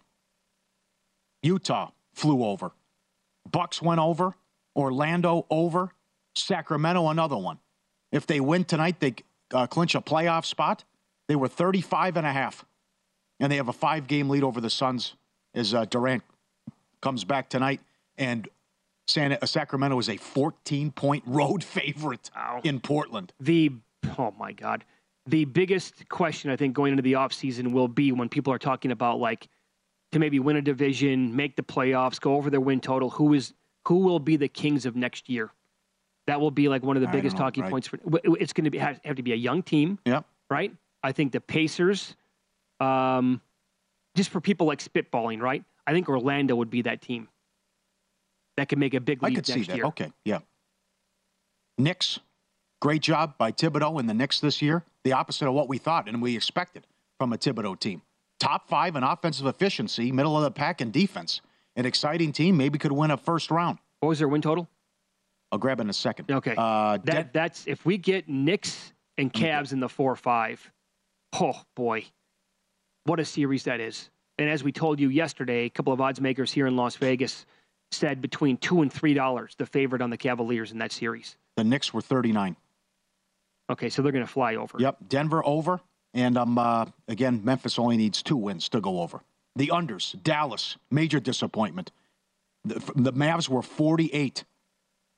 Utah flew over. Bucks went over. Orlando over. Sacramento another one. If they win tonight, they uh, clinch a playoff spot. They were thirty-five and a half. And they have a five-game lead over the Suns as uh, Durant comes back tonight. And San, uh, Sacramento is a fourteen-point road favorite in Portland. The oh my God, the biggest question I think going into the offseason will be when people are talking about like to maybe win a division, make the playoffs, go over their win total. Who is who will be the Kings of next year? That will be like one of the I biggest know, talking right. points for. It's going to be have, have to be a young team, Yep. right? I think the Pacers, um, just for people like spitballing, right? I think Orlando would be that team that could make a big I leap could see next that. year. Okay, yeah. Knicks, great job by Thibodeau and the Knicks this year. The opposite of what we thought and we expected from a Thibodeau team. Top five in offensive efficiency, middle of the pack in defense. An exciting team, maybe could win a first round. What was their win total? I'll grab it in a second. Okay. Uh, that, Den- that's if we get Knicks and Cavs in the four or five. Oh boy, what a series that is! And as we told you yesterday, a couple of odds makers here in Las Vegas said between two and three dollars the favorite on the Cavaliers in that series. the Knicks were thirty-nine. Okay, so they're going to fly over. Yep, Denver over. And um, uh, again, Memphis only needs two wins to go over. The unders, Dallas, major disappointment. The, the Mavs were forty-eight.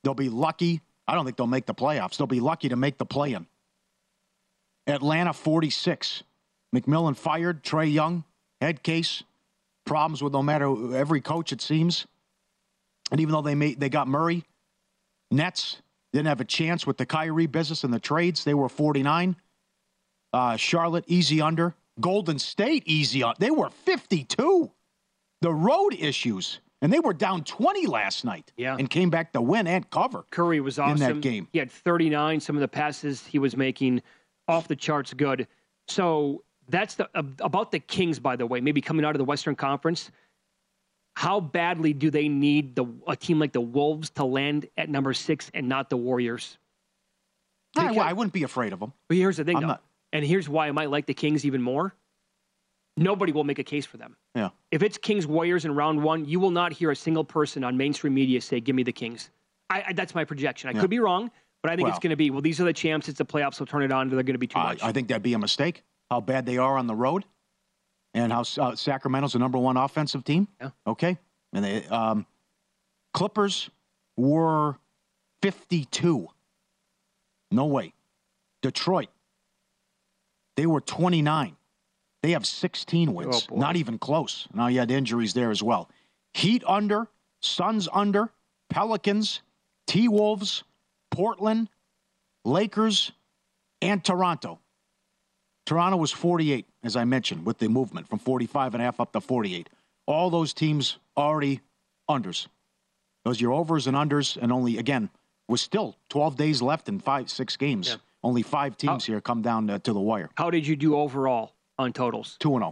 They'll be lucky. I don't think they'll make the playoffs. They'll be lucky to make the play-in. Atlanta, forty-six. McMillan fired. Trae Young, head case. Problems with no matter every coach, it seems. And even though they made, they got Murray, Nets didn't have a chance with the Kyrie business and the trades. They were forty-nine. Uh, Charlotte, easy under. Golden State, easy under. They were fifty-two. The road issues. And they were down twenty last night. Yeah. And came back to win and cover. Curry was awesome. In that game. He had thirty-nine. Some of the passes he was making off the charts good. So that's the about the Kings, by the way, maybe coming out of the Western Conference. How badly do they need the a team like the Wolves to land at number six and not the Warriors? I, I wouldn't be afraid of them. But here's the thing, I'm though. not- And here's why I might like the Kings even more. Nobody will make a case for them. Yeah. If it's Kings Warriors in round one, you will not hear a single person on mainstream media say, give me the Kings. I, I, that's my projection. I Yeah. could be wrong, but I think Well- it's going to be, well, these are the champs. It's the playoffs. They'll turn it on. They're going to be too I, much. I think that'd be a mistake. How bad they are on the road, and how uh, Sacramento's the number one offensive team. Yeah. Okay. And they um, Clippers were fifty-two. No way. Detroit. They were twenty-nine. They have sixteen wins. Oh, boy. Not even close. Now you had injuries there as well. Heat under, Suns under, Pelicans, T-Wolves, Portland, Lakers, and Toronto. Toronto was forty-eight, as I mentioned, with the movement from forty-five and a half up to forty-eight. All those teams already unders. Those are your overs and unders, and only, again, was still twelve days left in five, six games. Yeah. Only five teams here come down to, to the wire. How did you do overall on totals? two and oh.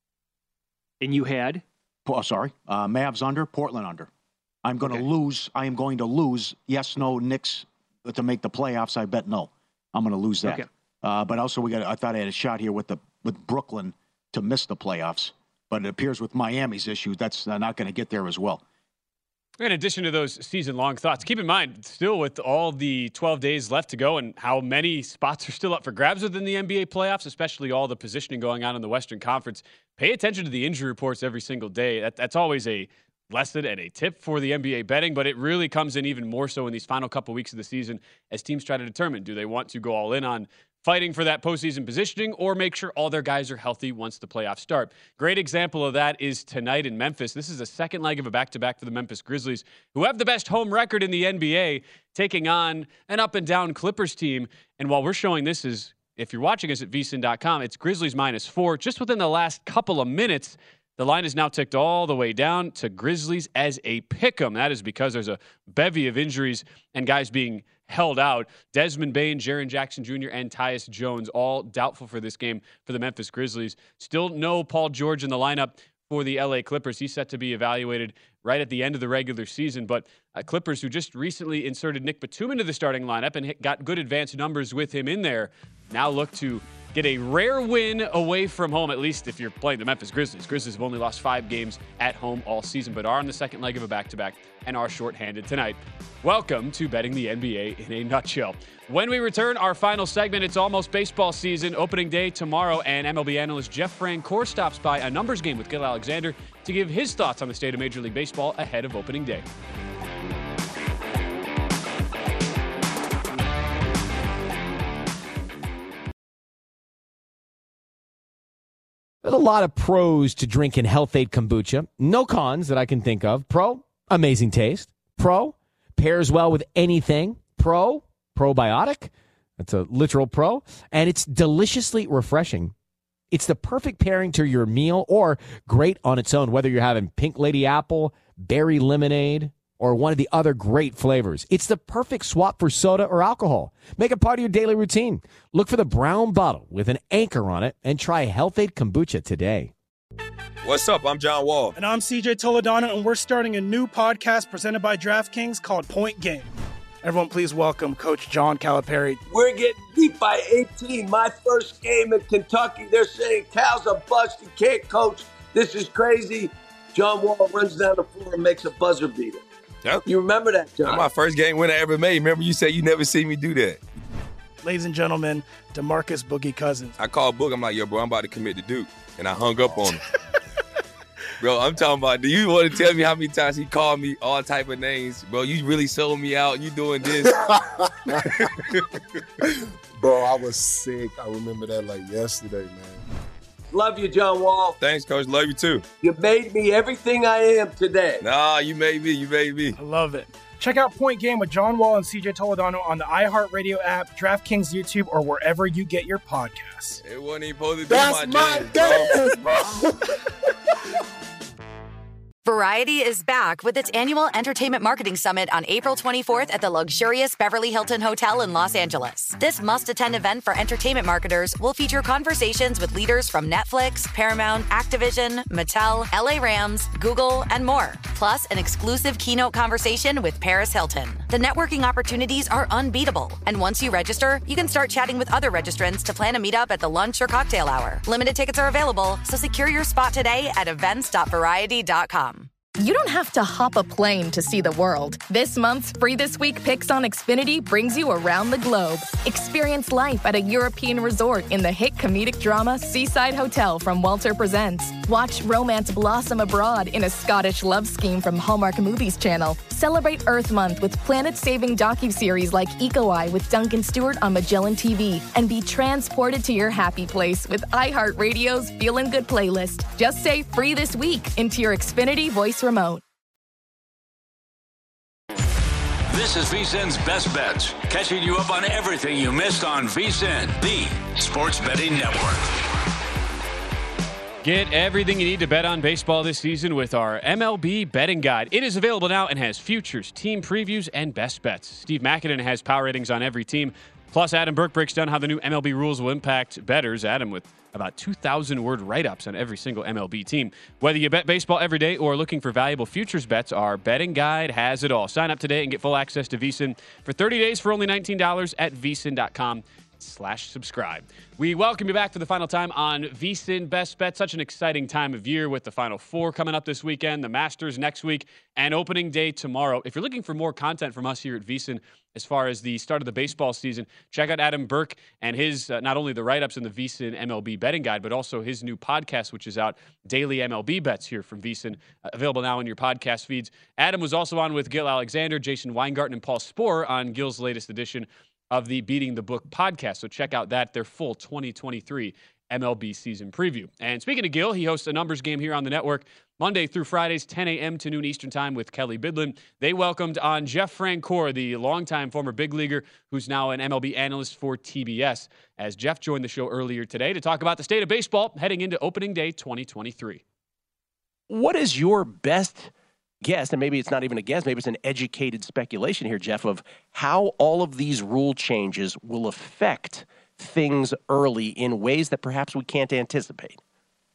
And you had? Oh, sorry. Uh, Mavs under, Portland under. I'm going to okay. lose. I am going to lose. Yes, no, Knicks to make the playoffs. I bet no. I'm going to lose that. Okay. Uh, but also, we got. I thought I had a shot here with the with Brooklyn to miss the playoffs. But it appears with Miami's issue, that's not going to get there as well. In addition to those season-long thoughts, keep in mind, still with all the twelve days left to go and how many spots are still up for grabs within the N B A playoffs, especially all the positioning going on in the Western Conference, pay attention to the injury reports every single day. That, that's always a lesson and a tip for the N B A betting, but it really comes in even more so in these final couple weeks of the season as teams try to determine, do they want to go all in on fighting for that postseason positioning or make sure all their guys are healthy once the playoffs start. Great example of that is tonight in Memphis. This is a second leg of a back-to-back for the Memphis Grizzlies, who have the best home record in the N B A, taking on an up-and-down Clippers team. And while we're showing this is, if you're watching us at V S I N dot com, it's Grizzlies minus four. Just within the last couple of minutes, the line is now ticked all the way down to Grizzlies as a pick'em. That is because there's a bevy of injuries and guys being held out. Desmond Bane, Jaren Jackson Junior, and Tyus Jones all doubtful for this game for the Memphis Grizzlies. Still no Paul George in the lineup for the L A Clippers. He's set to be evaluated right at the end of the regular season. But uh, Clippers, who just recently inserted Nick Batum into the starting lineup and hit, got good advanced numbers with him in there, now look to get a rare win away from home, at least if you're playing the Memphis Grizzlies. Grizzlies have only lost five games at home all season, but are on the second leg of a back-to-back and are shorthanded tonight. Welcome to Betting the N B A in a Nutshell. When we return, our final segment, it's almost baseball season, opening day tomorrow, and M L B analyst Jeff Francoeur stops by a numbers game with Gil Alexander to give his thoughts on the state of Major League Baseball ahead of opening day. There's a lot of pros to drinking Health Aid Kombucha. No cons that I can think of. Pro, amazing taste. Pro, pairs well with anything. Pro, probiotic. That's a literal pro. And it's deliciously refreshing. It's the perfect pairing to your meal or great on its own, whether you're having pink lady apple, berry lemonade, or one of the other great flavors. It's the perfect swap for soda or alcohol. Make it part of your daily routine. Look for the brown bottle with an anchor on it and try Health Aid Kombucha today. What's up? I'm John Wall. And I'm C J Toledano, and we're starting a new podcast presented by DraftKings called Point Game. Everyone, please welcome Coach John Calipari. We're getting beat by eighteen. My first game in Kentucky. They're saying Cal's a bust. He can't coach. This is crazy. John Wall runs down the floor and makes a buzzer beater. Yep. You remember that, John? That's my first game win I ever made. Remember you said you never see me do that. Ladies and gentlemen, DeMarcus Boogie Cousins. I called Boog. I'm like, yo, bro, I'm about to commit to Duke. And I hung up on him. Bro, I'm talking about, do you want to tell me how many times he called me all type of names? Bro, you really sold me out. You doing this. Bro, I was sick. I remember that like yesterday, man. Love you, John Wall. Thanks, Coach. Love you, too. You made me everything I am today. Nah, you made me. You made me. I love it. Check out Point Game with John Wall and C J Toledano on the iHeartRadio app, DraftKings YouTube, or wherever you get your podcasts. It wasn't even supposed to be That's my my jam, game, bro. Variety is back with its annual Entertainment Marketing Summit on April twenty-fourth at the luxurious Beverly Hilton Hotel in Los Angeles. This must-attend event for entertainment marketers will feature conversations with leaders from Netflix, Paramount, Activision, Mattel, L A Rams, Google, and more. Plus, an exclusive keynote conversation with Paris Hilton. The networking opportunities are unbeatable. And once you register, you can start chatting with other registrants to plan a meetup at the lunch or cocktail hour. Limited tickets are available, so secure your spot today at events dot variety dot com. You don't have to hop a plane to see the world. This month's Free This Week Picks on Xfinity brings you around the globe. Experience life at a European resort in the hit comedic drama Seaside Hotel from Walter Presents. Watch romance blossom abroad in a Scottish love scheme from Hallmark Movies Channel. Celebrate Earth Month with planet-saving docuseries like Eco Eye with Duncan Stewart on Magellan T V. And be transported to your happy place with iHeartRadio's Feelin' Good playlist. Just say Free This Week into your Xfinity voice remote. This is VSiN's Best Bets, catching you up on everything you missed on VSiN, the Sports Betting Network. Get everything you need to bet on baseball this season with our M L B betting guide. It is available now and has futures, team previews, and best bets. Steve McAdam has power ratings on every team. Plus, Adam Burke breaks down how the new M L B rules will impact bettors. Adam with about two thousand word write-ups on every single M L B team. Whether you bet baseball every day or looking for valuable futures bets, our betting guide has it all. Sign up today and get full access to VSiN for thirty days for only nineteen dollars at V S I N dot com slash subscribe. We welcome you back for the final time on VSiN Best Bet. Such an exciting time of year with the Final Four coming up this weekend, the Masters next week, and opening day tomorrow. If you're looking for more content from us here at VSiN as far as the start of the baseball season, check out Adam Burke and his, uh, not only the write-ups in the VSiN M L B betting guide, but also his new podcast, which is out, Daily M L B Bets here from VSiN, uh, available now in your podcast feeds. Adam was also on with Gil Alexander, Jason Weingarten, and Paul Sporer on Gil's latest edition of the Beating the Book podcast. So check out that, their full twenty twenty-three M L B season preview. And speaking of Gil, he hosts a numbers game here on the network Monday through Fridays, ten a.m. to noon Eastern time with Kelly Bidlin. They welcomed on Jeff Francoeur, the longtime former big leaguer who's now an M L B analyst for T B S, as Jeff joined the show earlier today to talk about the state of baseball heading into opening day twenty twenty-three. What is your best guess, and maybe it's not even a guess, maybe it's an educated speculation here, Jeff, of how all of these rule changes will affect things early in ways that perhaps we can't anticipate?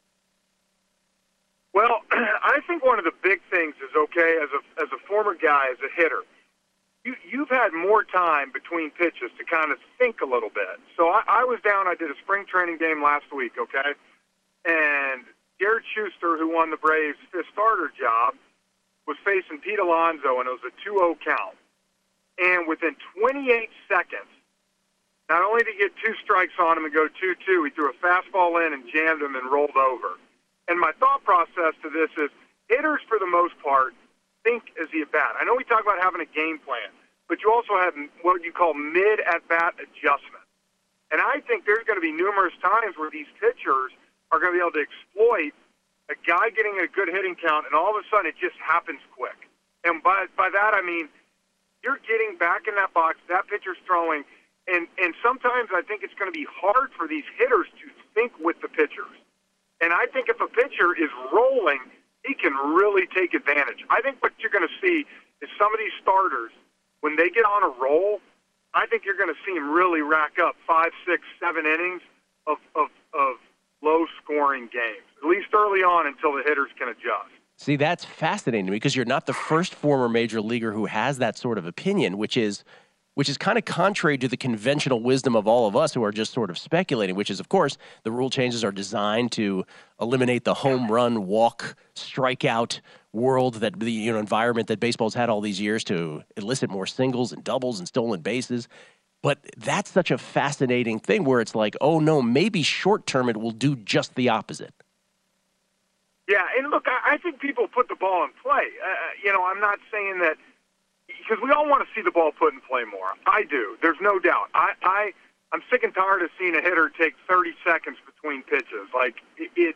Well, I think one of the big things is, okay, as a as a former guy, as a hitter, you, you've had more time between pitches to kind of think a little bit. So I, I was down, I did a spring training game last week, okay, and Garrett Schuster, who won the Braves' fifth starter job, was facing Pete Alonso, and it was a two oh count. And within twenty-eight seconds, not only did he get two strikes on him and go two two, he threw a fastball in and jammed him and rolled over. And my thought process to this is hitters, for the most part, think as the at-bat. I know we talk about having a game plan, but you also have what you call mid-at-bat adjustment. And I think there's going to be numerous times where these pitchers are going to be able to exploit a guy getting a good hitting count, and all of a sudden it just happens quick. And by by that I mean you're getting back in that box, that pitcher's throwing, and, and sometimes I think it's going to be hard for these hitters to think with the pitchers. And I think if a pitcher is rolling, he can really take advantage. I think what you're going to see is some of these starters, when they get on a roll, I think you're going to see them really rack up five, six, seven innings of, of, of low-scoring games, at least early on until the hitters can adjust. See, that's fascinating to me because you're not the first former major leaguer who has that sort of opinion, which is which is kind of contrary to the conventional wisdom of all of us who are just sort of speculating, which is, of course, the rule changes are designed to eliminate the home run, walk, strikeout world, that the you know environment that baseball's had all these years to elicit more singles and doubles and stolen bases. But that's such a fascinating thing where it's like, oh, no, maybe short term it will do just the opposite. Yeah, and look, I, I think people put the ball in play. Uh, you know, I'm not saying that because we all want to see the ball put in play more. I do. There's no doubt. I, I, I'm sick and tired of seeing a hitter take thirty seconds between pitches. Like, it, it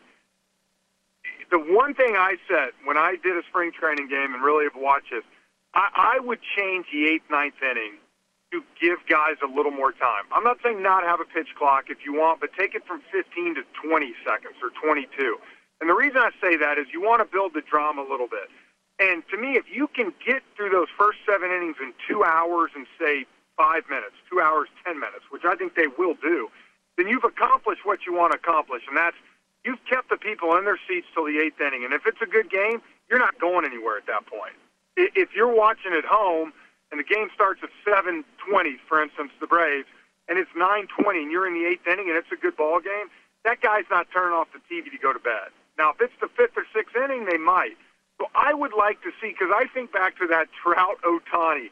the one thing I said when I did a spring training game and really have watched this, I, I would change the eighth, ninth inning to give guys a little more time. I'm not saying not have a pitch clock if you want, but take it from fifteen to twenty seconds or twenty-two. And the reason I say that is you want to build the drama a little bit. And to me, if you can get through those first seven innings in two hours and say five minutes, two hours, ten minutes, which I think they will do, then you've accomplished what you want to accomplish. And that's you've kept the people in their seats till the eighth inning. And if it's a good game, you're not going anywhere at that point. If you're watching at home and the game starts at seven twenty, for instance, the Braves, and it's nine twenty and you're in the eighth inning and it's a good ball game, that guy's not turning off the T V to go to bed. Now, if it's the fifth or sixth inning, they might. So I would like to see, because I think back to that Trout-Ohtani.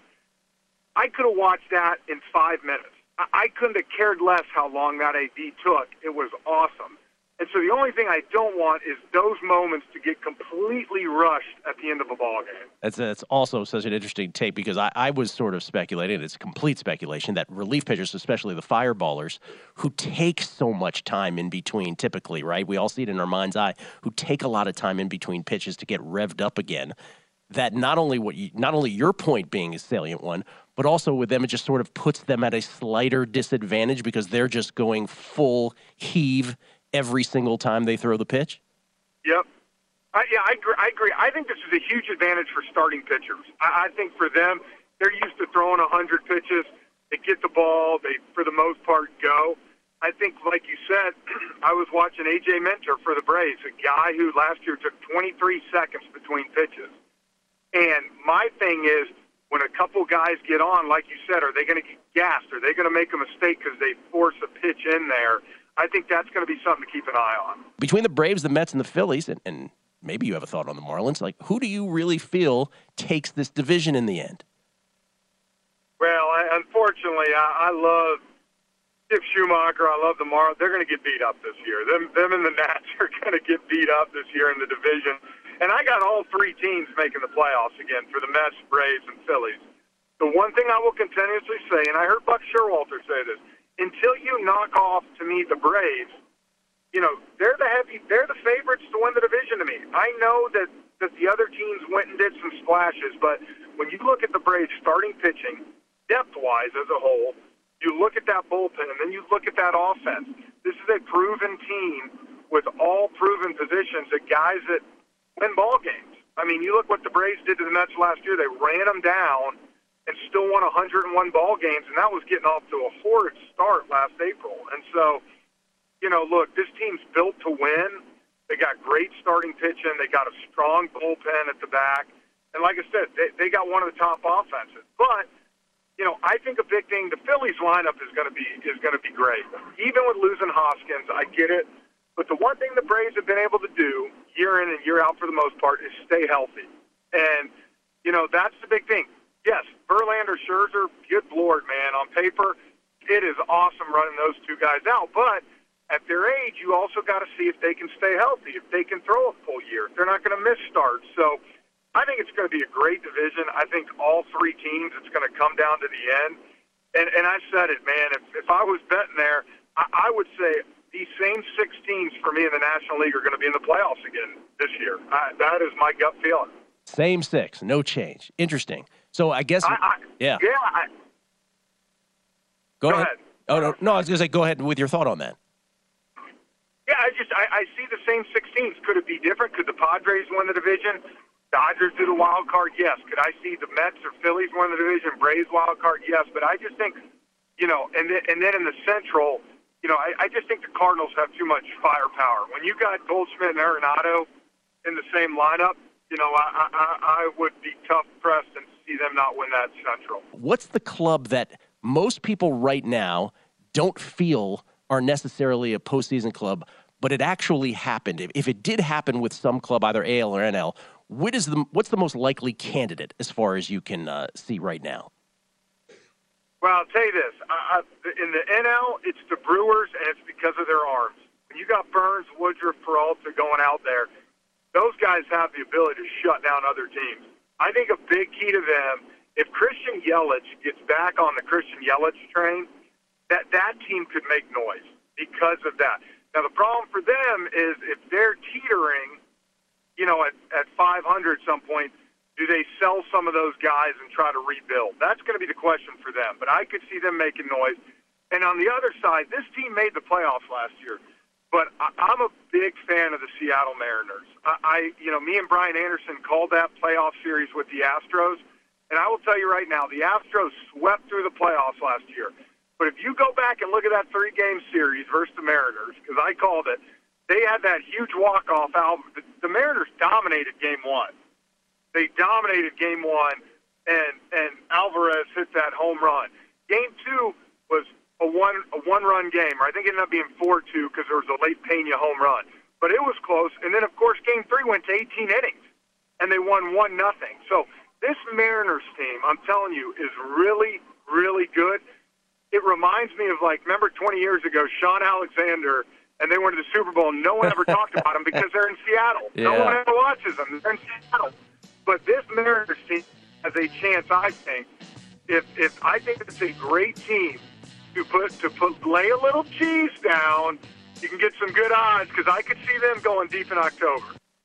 I could have watched that in five minutes. I couldn't have cared less how long that A B took. It was awesome. And so the only thing I don't want is those moments to get completely rushed at the end of a ball game. That's that's also such an interesting take because I, I was sort of speculating, it's complete speculation, that relief pitchers, especially the fireballers, who take so much time in between typically, right? We all see it in our mind's eye, who take a lot of time in between pitches to get revved up again. That not only what you, not only your point being a salient one, but also with them, it just sort of puts them at a slighter disadvantage because they're just going full heave every single time they throw the pitch? Yep. I, yeah, I agree, I agree. I think this is a huge advantage for starting pitchers. I, I think for them, they're used to throwing one hundred pitches. They get the ball. They, for the most part, go. I think, like you said, I was watching A J Minter for the Braves, a guy who last year took twenty-three seconds between pitches. And my thing is, when a couple guys get on, like you said, are they going to get gassed? Are they going to make a mistake because they force a pitch in there? I think that's going to be something to keep an eye on. Between the Braves, the Mets, and the Phillies, and, and maybe you have a thought on the Marlins, like who do you really feel takes this division in the end? Well, I, unfortunately, I, I love Skip Schumacher. I love the Marlins. They're going to get beat up this year. Them, them and the Nats are going to get beat up this year in the division. And I got all three teams making the playoffs again for the Mets, Braves, and Phillies. The one thing I will continuously say, and I heard Buck Sherwalter say this, until you knock off, to me, the Braves, you know, they're the heavy, they're the favorites to win the division to me. I know that, that the other teams went and did some splashes, but when you look at the Braves starting pitching, depth-wise as a whole, you look at that bullpen, and then you look at that offense. This is a proven team with all proven positions, that guys that win ball games. I mean, you look what the Braves did to the Mets last year. They ran them down and still won one hundred one ball games, and that was getting off to a horrid start last April. And so, you know, look, this team's built to win. They got great starting pitching. They got a strong bullpen at the back. And like I said, they, they got one of the top offenses. But, you know, I think a big thing, the Phillies lineup is going to be is going to be great. Even with losing Hoskins, I get it. But the one thing the Braves have been able to do year in and year out for the most part is stay healthy. And, you know, that's the big thing. Yes, Verlander, Scherzer, good Lord, man. On paper, it is awesome running those two guys out. But at their age, you also got to see if they can stay healthy, if they can throw a full year, if they're not going to miss starts. So I think it's going to be a great division. I think all three teams, it's going to come down to the end. And, and I said it, man. If, if I was betting there, I, I would say these same six teams for me in the National League are going to be in the playoffs again this year. I, that is my gut feeling. Same six, no change. Interesting. So I guess, I, I, yeah. Yeah. I, go, go ahead. ahead. Oh, no, no, I was going to say, go ahead with your thought on that. Yeah, I just I, I see the same six teams. Could it be different? Could the Padres win the division? Dodgers do the wild card? Yes. Could I see the Mets or Phillies win the division? Braves wild card? Yes. But I just think, you know, and then, and then in the Central, you know, I, I just think the Cardinals have too much firepower. When you got Goldschmidt and Arenado in the same lineup, you know, I, I, I would be tough pressed and see them not win that Central. What's the club that most people right now don't feel are necessarily a postseason club, but it actually happened? If, if it did happen with some club, either A L or N L, what is the what's the most likely candidate as far as you can uh, see right now? Well, I'll tell you this. I, I, in the N L, it's the Brewers, and it's because of their arms. When you got Burns, Woodruff, Peralta going out there, those guys have the ability to shut down other teams. I think a big key to them, if Christian Yelich gets back on the Christian Yelich train, that that team could make noise because of that. Now, the problem for them is if they're teetering, you know, at, at five hundred some point, do they sell some of those guys and try to rebuild? That's going to be the question for them. But I could see them making noise. And on the other side, this team made the playoffs last year. But I, I'm a big fan of the Seattle Mariners. I, I, you know, me and Brian Anderson called that playoff series with the Astros. And I will tell you right now, the Astros swept through the playoffs last year. But if you go back and look at that three-game series versus the Mariners, because I called it, they had that huge walk-off. The, the Mariners dominated game one. They dominated game one, and, and Alvarez hit that home run. Game two was a one a one-run game. Or I think it ended up being four two because there was a late Pena home run. But it was close. And then, of course, game three went to eighteen innings, and they won one nothing. So this Mariners team, I'm telling you, is really, really good. It reminds me of, like, remember twenty years ago, Sean Alexander, and they went to the Super Bowl, and no one ever talked about them because they're in Seattle. Yeah. No one ever watches them. They're in Seattle. But this Mariners team has a chance, I think. If if I think it's a great team to put to put lay a little cheese down, you can get some good odds because I could see them going deep in October.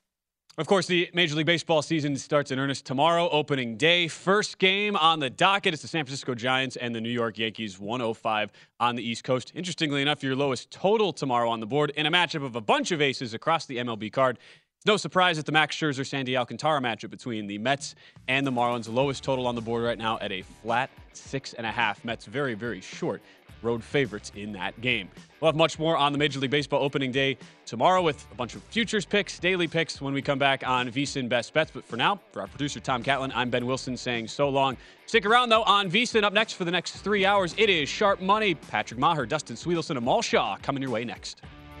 Of course, the Major League Baseball season starts in earnest tomorrow, opening day. First game on the docket is the San Francisco Giants and the New York Yankees, one oh five on the East Coast. Interestingly enough, your lowest total tomorrow on the board in a matchup of a bunch of aces across the M L B card. It's no surprise that the Max Scherzer-Sandy Alcantara matchup between the Mets and the Marlins, lowest total on the board right now at a flat six and a half. Mets very, very short road favorites in that game. We'll have much more on the Major League Baseball opening day tomorrow with a bunch of futures picks, daily picks when we come back on VSiN Best Bets. But for now, for our producer Tom Catlin, I'm Ben Wilson saying so long. Stick around, though, on VSiN. Up next for the next three hours, it is Sharp Money. Patrick Maher, Dustin Swedelson, and Mal Shaw coming your way next.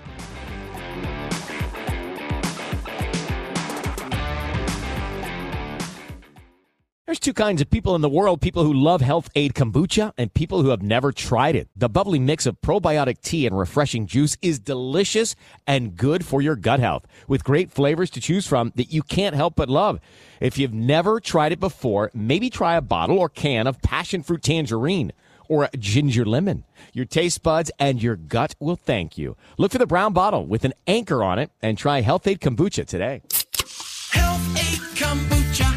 There's two kinds of people in the world, people who love Health Aid Kombucha and people who have never tried it. The bubbly mix of probiotic tea and refreshing juice is delicious and good for your gut health, with great flavors to choose from that you can't help but love. If you've never tried it before, maybe try a bottle or can of passion fruit tangerine or ginger lemon. Your taste buds and your gut will thank you. Look for the brown bottle with an anchor on it and try Health Aid Kombucha today. Health Aid Kombucha.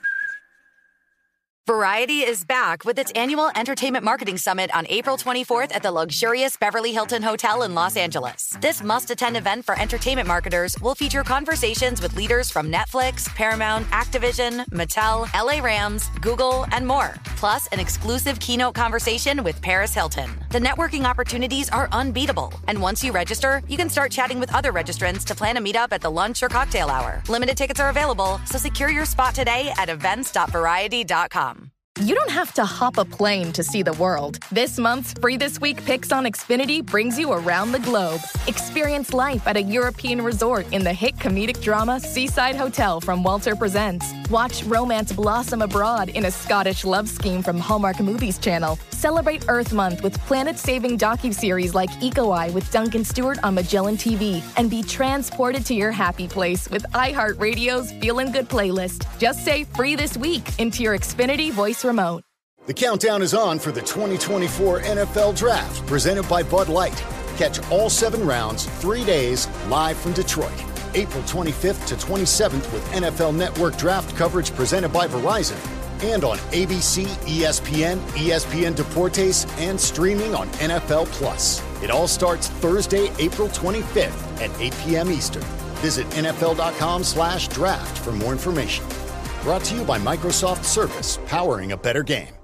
Variety is back with its annual Entertainment Marketing Summit on April twenty-fourth at the luxurious Beverly Hilton Hotel in Los Angeles. This must-attend event for entertainment marketers will feature conversations with leaders from Netflix, Paramount, Activision, Mattel, L A Rams, Google, and more. Plus, an exclusive keynote conversation with Paris Hilton. The networking opportunities are unbeatable. And once you register, you can start chatting with other registrants to plan a meetup at the lunch or cocktail hour. Limited tickets are available, so secure your spot today at events dot variety dot com. You don't have to hop a plane to see the world. This month's Free This Week Picks on Xfinity brings you around the globe. Experience life at a European resort in the hit comedic drama Seaside Hotel from Walter Presents. Watch romance blossom abroad in a Scottish love scheme from Hallmark Movies Channel. Celebrate Earth Month with planet-saving docuseries like Eco Eye with Duncan Stewart on Magellan T V. And be transported to your happy place with iHeartRadio's Feelin' Good playlist. Just say Free This Week into your Xfinity voice remote. The countdown is on for the twenty twenty-four N F L Draft, presented by Bud Light. Catch all seven rounds, three days, live from Detroit. April twenty-fifth to twenty-seventh with N F L Network draft coverage presented by Verizon. And on A B C, E S P N, E S P N Deportes, and streaming on N F L Plus. It all starts Thursday, April twenty-fifth at eight p.m. Eastern. Visit N F L dot com slash draft for more information. Brought to you by Microsoft Surface, powering a better game.